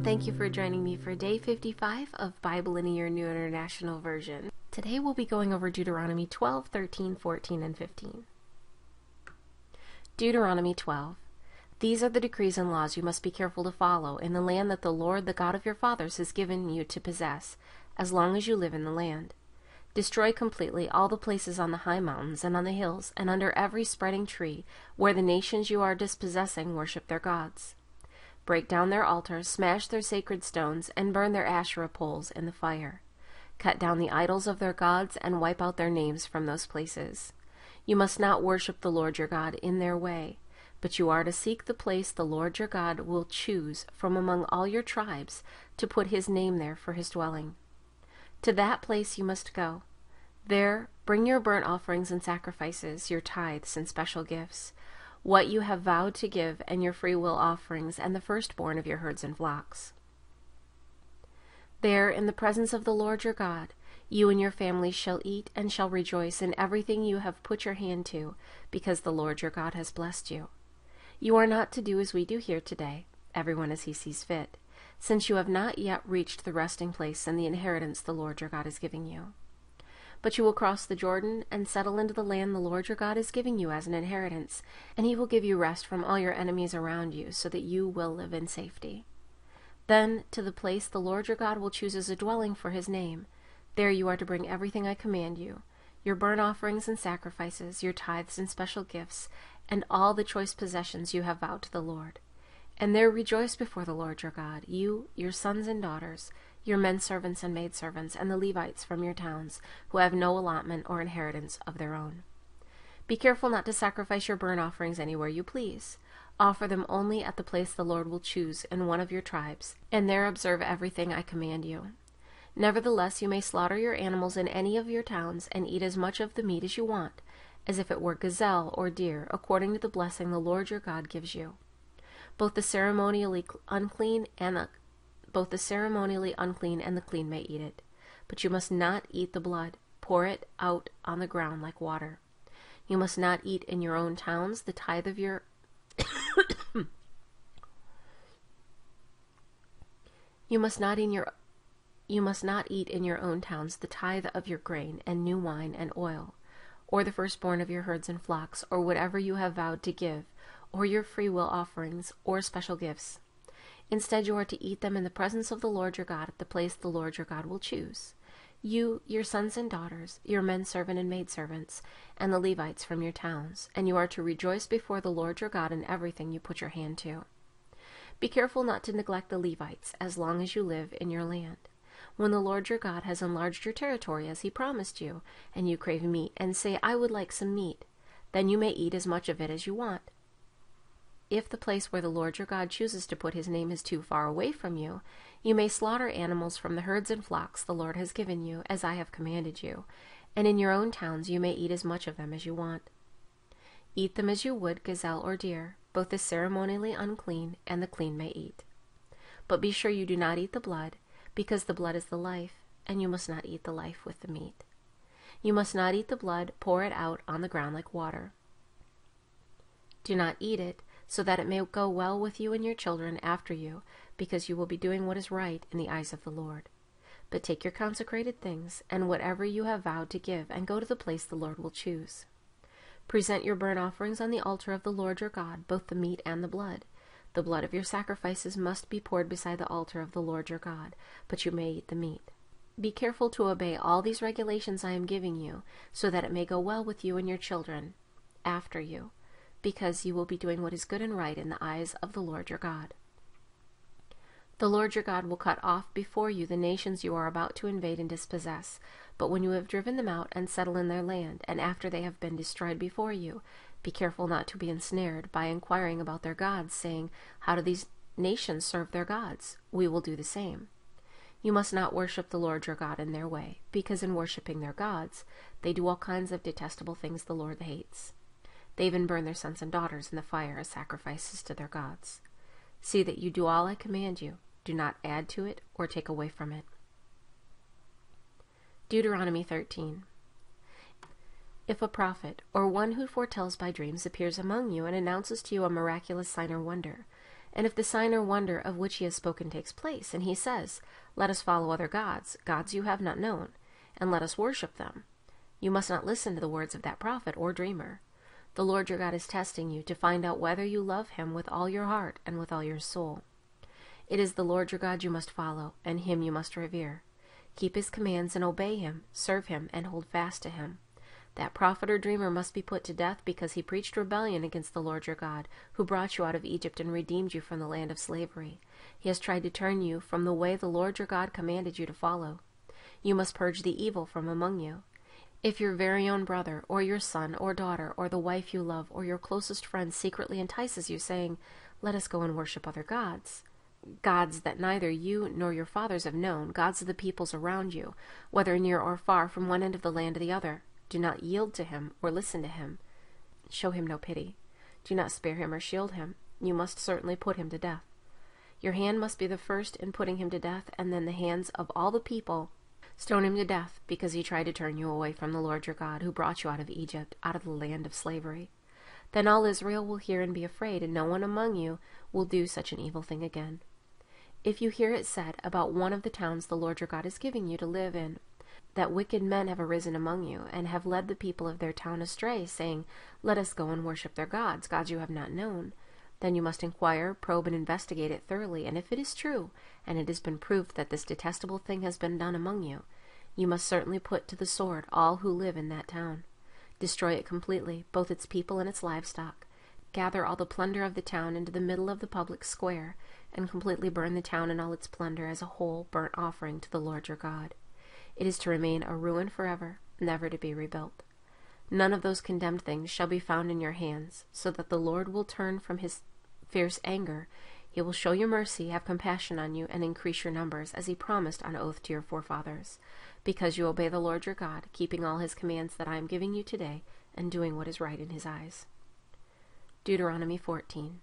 and thank you for joining me for day 55 of Bible in a Year New International Version. Today we'll be going over Deuteronomy 12, 13, 14, and 15. Deuteronomy 12. These are the decrees and laws you must be careful to follow in the land that the Lord, the God of your fathers, has given you to possess, as long as you live in the land. Destroy completely all the places on the high mountains and on the hills and under every spreading tree where the nations you are dispossessing worship their gods. Break down their altars, smash their sacred stones, and burn their Asherah poles in the fire. Cut down the idols of their gods and wipe out their names from those places. You must not worship the Lord your God in their way, but you are to seek the place the Lord your God will choose from among all your tribes to put his name there for his dwelling. To that place you must go. There bring your burnt offerings and sacrifices, your tithes and special gifts, what you have vowed to give, and your freewill offerings, and the firstborn of your herds and flocks. There, in the presence of the Lord your God, you and your families shall eat and shall rejoice in everything you have put your hand to, because the Lord your God has blessed you. You are not to do as we do here today, everyone as he sees fit, since you have not yet reached the resting place and the inheritance the Lord your God is giving you. But you will cross the Jordan and settle into the land the Lord your God is giving you as an inheritance, and he will give you rest from all your enemies around you, so that you will live in safety. Then to the place the Lord your God will choose as a dwelling for his name, there you are to bring everything I command you, your burnt offerings and sacrifices, your tithes and special gifts, and all the choice possessions you have vowed to the Lord. And there rejoice before the Lord your God, you, your sons and daughters, your men servants and maidservants, and the Levites from your towns, who have no allotment or inheritance of their own. Be careful not to sacrifice your burnt offerings anywhere you please. Offer them only at the place the Lord will choose in one of your tribes, and there observe everything I command you. Nevertheless, you may slaughter your animals in any of your towns, and eat as much of the meat as you want, as if it were gazelle or deer, according to the blessing the Lord your God gives you. Both the ceremonially unclean and the clean may eat it, but you must not eat the blood. Pour it out on the ground like water. You must not eat in your own towns the tithe of your You must not eat in your own towns the tithe of your grain and new wine and oil, or the firstborn of your herds and flocks, or whatever you have vowed to give, or your freewill offerings, or special gifts. Instead, you are to eat them in the presence of the Lord your God at the place the Lord your God will choose. You, your sons and daughters, your men servant and maidservants, and the Levites from your towns, and you are to rejoice before the Lord your God in everything you put your hand to. Be careful not to neglect the Levites as long as you live in your land. When the Lord your God has enlarged your territory as he promised you, and you crave meat and say, I would like some meat, then you may eat as much of it as you want. If the place where the Lord your God chooses to put his name is too far away from you, you may slaughter animals from the herds and flocks the Lord has given you, as I have commanded you, and in your own towns you may eat as much of them as you want. Eat them as you would gazelle or deer, both the ceremonially unclean and the clean may eat. But be sure you do not eat the blood, because the blood is the life, and you must not eat the life with the meat. You must not eat the blood, pour it out on the ground like water. Do not eat it, so that it may go well with you and your children after you, because you will be doing what is right in the eyes of the Lord. But take your consecrated things, and whatever you have vowed to give, and go to the place the Lord will choose. Present your burnt offerings on the altar of the Lord your God, both the meat and the blood. The blood of your sacrifices must be poured beside the altar of the Lord your God, but you may eat the meat. Be careful to obey all these regulations I am giving you, so that it may go well with you and your children after you, because you will be doing what is good and right in the eyes of the Lord your God. The Lord your God will cut off before you the nations you are about to invade and dispossess, but when you have driven them out and settle in their land, and after they have been destroyed before you, be careful not to be ensnared by inquiring about their gods, saying, How do these nations serve their gods? We will do the same. You must not worship the Lord your God in their way, because in worshiping their gods, they do all kinds of detestable things the Lord hates. They even burn their sons and daughters in the fire as sacrifices to their gods. See that you do all I command you. Do not add to it or take away from it. Deuteronomy 13. If a prophet or one who foretells by dreams appears among you and announces to you a miraculous sign or wonder, And if the sign or wonder of which he has spoken takes place, and he says, let us follow other gods, gods you have not known, and let us worship them, you must not listen to the words of that prophet or dreamer. The Lord your God is testing you to find out whether you love him with all your heart and with all your soul. It is the Lord your God you must follow, and him you must revere. Keep his commands and obey him, serve him, and hold fast to him. That prophet or dreamer must be put to death because he preached rebellion against the Lord your God, who brought you out of Egypt and redeemed you from the land of slavery. He has tried to turn you from the way the Lord your God commanded you to follow. You must purge the evil from among you. If your very own brother, or your son or daughter, or the wife you love, or your closest friend secretly entices you, saying, let us go and worship other gods, gods that neither you nor your fathers have known, gods of the peoples around you, whether near or far, from one end of the land to the other, do not yield to him or listen to him. Show him no pity. Do not spare him or shield him. You must certainly put him to death. Your hand must be the first in putting him to death, and then the hands of all the people. Stone him to death, because he tried to turn you away from the Lord your God, who brought you out of Egypt, out of the land of slavery. Then all Israel will hear and be afraid, and no one among you will do such an evil thing again. If you hear it said about one of the towns the Lord your God is giving you to live in, that wicked men have arisen among you, and have led the people of their town astray, saying, let us go and worship their gods, gods you have not known, then you must inquire, probe, and investigate it thoroughly, and if it is true, and it has been proved that this detestable thing has been done among you, you must certainly put to the sword all who live in that town. Destroy it completely, both its people and its livestock. Gather all the plunder of the town into the middle of the public square, and completely burn the town and all its plunder as a whole burnt offering to the Lord your God. It is to remain a ruin forever, never to be rebuilt. None of those condemned things shall be found in your hands, so that the Lord will turn from his fierce anger. He will show you mercy, have compassion on you, and increase your numbers, as he promised on oath to your forefathers, because you obey the Lord your God, keeping all his commands that I am giving you today, and doing what is right in his eyes. Deuteronomy 14.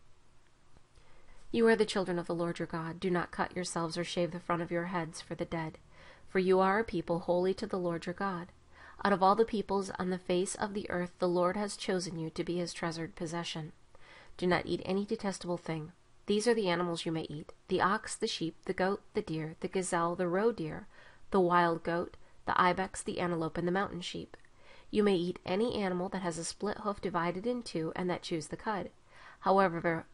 You are the children of the Lord your God. Do not cut yourselves or shave the front of your heads for the dead, for you are a people holy to the Lord your God. Out of all the peoples on the face of the earth the Lord has chosen you to be his treasured possession. Do not eat any detestable thing. These are the animals you may eat: the ox, the sheep, the goat, the deer, the gazelle, the roe deer, the wild goat, the ibex, the antelope, and the mountain sheep. You may eat any animal that has a split hoof divided in two and that chews the cud. However,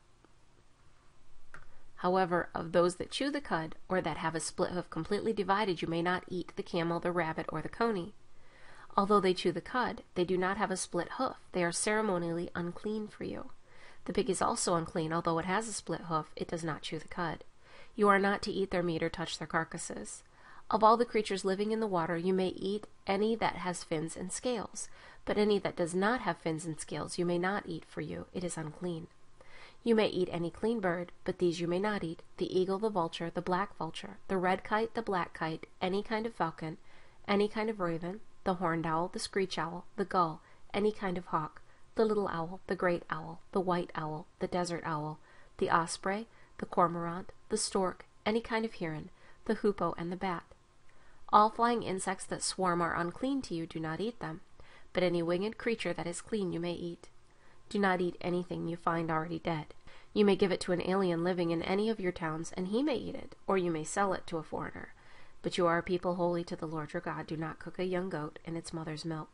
of those that chew the cud, or that have a split hoof completely divided, you may not eat the camel, the rabbit, or the coney. Although they chew the cud, they do not have a split hoof. They are ceremonially unclean for you. The pig is also unclean. Although it has a split hoof, it does not chew the cud. You are not to eat their meat or touch their carcasses. Of all the creatures living in the water, you may eat any that has fins and scales, but any that does not have fins and scales you may not eat, for you it is unclean. You may eat any clean bird, but these you may not eat: the eagle, the vulture, the black vulture, the red kite, the black kite, any kind of falcon, any kind of raven, the horned owl, the screech owl, the gull, any kind of hawk, the little owl, the great owl, the white owl, the desert owl, the osprey, the cormorant, the stork, any kind of heron, the hoopoe, and the bat. All flying insects that swarm are unclean to you. Do not eat them, but any winged creature that is clean you may eat. Do not eat anything you find already dead. You may give it to an alien living in any of your towns, and he may eat it, or you may sell it to a foreigner. But you are a people holy to the Lord your God. Do not cook a young goat in its mother's milk.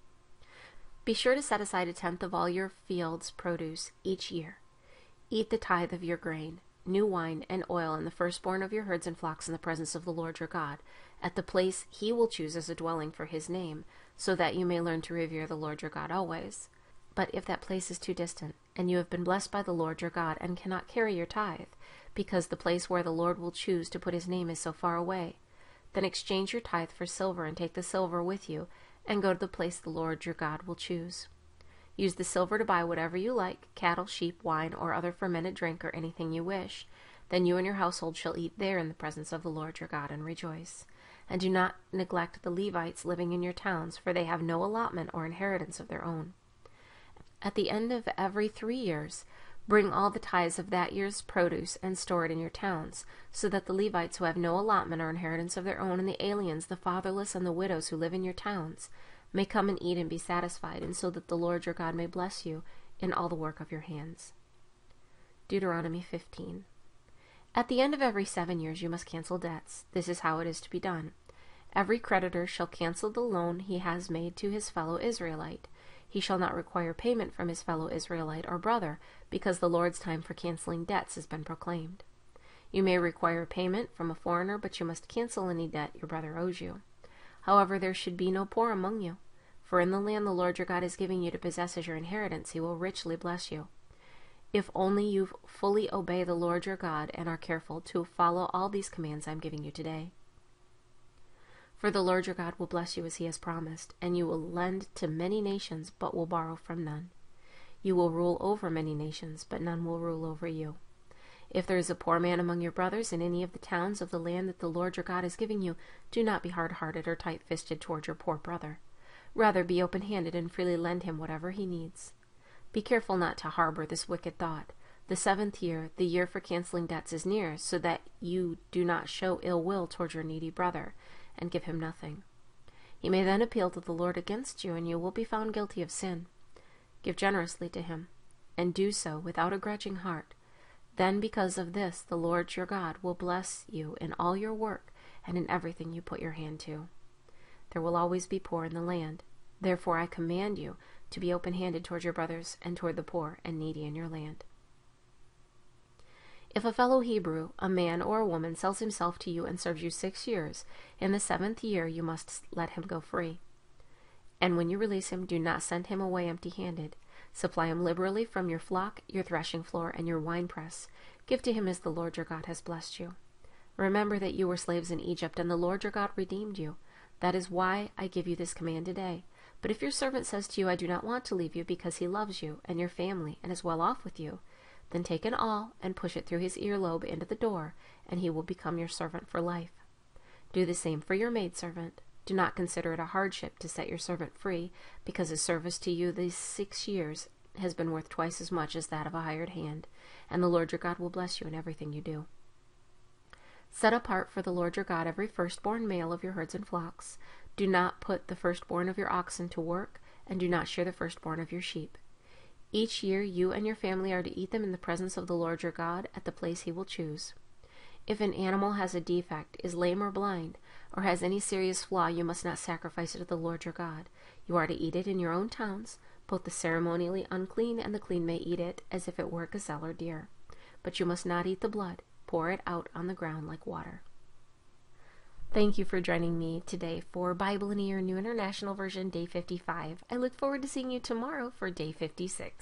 Be sure to set aside 1/10 of all your field's produce each year. Eat the tithe of your grain, new wine, and oil, and the firstborn of your herds and flocks in the presence of the Lord your God, at the place he will choose as a dwelling for his name, so that you may learn to revere the Lord your God always. But if that place is too distant, and you have been blessed by the Lord your God, and cannot carry your tithe, because the place where the Lord will choose to put his name is so far away, then exchange your tithe for silver, and take the silver with you, and go to the place the Lord your God will choose. Use the silver to buy whatever you like: cattle, sheep, wine, or other fermented drink, or anything you wish. Then you and your household shall eat there in the presence of the Lord your God, and rejoice. And do not neglect the Levites living in your towns, for they have no allotment or inheritance of their own. At the end of every 3 years, bring all the tithes of that year's produce and store it in your towns, so that the Levites who have no allotment or inheritance of their own, and the aliens, the fatherless, and the widows who live in your towns, may come and eat and be satisfied, and so that the Lord your God may bless you in all the work of your hands. Deuteronomy 15. At the end of every 7 years you must cancel debts. This is how it is to be done. Every creditor shall cancel the loan he has made to his fellow Israelite. He shall not require payment from his fellow Israelite or brother, because the Lord's time for canceling debts has been proclaimed. You may require payment from a foreigner, but you must cancel any debt your brother owes you. However, there should be no poor among you, for in the land the Lord your God is giving you to possess as your inheritance, he will richly bless you. If only you fully obey the Lord your God and are careful to follow all these commands I am giving you today. For the Lord your God will bless you as he has promised, and you will lend to many nations, but will borrow from none. You will rule over many nations, but none will rule over you. If there is a poor man among your brothers in any of the towns of the land that the Lord your God is giving you, do not be hard-hearted or tight-fisted toward your poor brother. Rather, be open-handed and freely lend him whatever he needs. Be careful not to harbor this wicked thought. The 7th year, the year for canceling debts, is near, so that you do not show ill will toward your needy brother, and give him nothing. He may then appeal to the Lord against you, and you will be found guilty of sin. Give generously to him, and do so without a grudging heart. Then because of this, the Lord your God will bless you in all your work and in everything you put your hand to. There will always be poor in the land. Therefore I command you to be open-handed toward your brothers and toward the poor and needy in your land. If a fellow Hebrew, a man or a woman, sells himself to you and serves you 6 years, in the 7th year you must let him go free. And when you release him, do not send him away empty-handed. Supply him liberally from your flock, your threshing floor, and your winepress. Give to him as the Lord your God has blessed you. Remember that you were slaves in Egypt, and the Lord your God redeemed you. That is why I give you this command today. But if your servant says to you, I do not want to leave you because he loves you and your family and is well off with you, then take an awl and push it through his earlobe into the door, and he will become your servant for life. Do the same for your maidservant. Do not consider it a hardship to set your servant free, because his service to you these 6 years has been worth twice as much as that of a hired hand, and the Lord your God will bless you in everything you do. Set apart for the Lord your God every firstborn male of your herds and flocks. Do not put the firstborn of your oxen to work, and do not shear the firstborn of your sheep. Each year you and your family are to eat them in the presence of the Lord your God at the place he will choose. If an animal has a defect, is lame or blind, or has any serious flaw, you must not sacrifice it to the Lord your God. You are to eat it in your own towns. Both the ceremonially unclean and the clean may eat it, as if it were a gazelle or deer. But you must not eat the blood. Pour it out on the ground like water. Thank you for joining me today for Bible in a Year New International Version Day 55. I look forward to seeing you tomorrow for Day 56.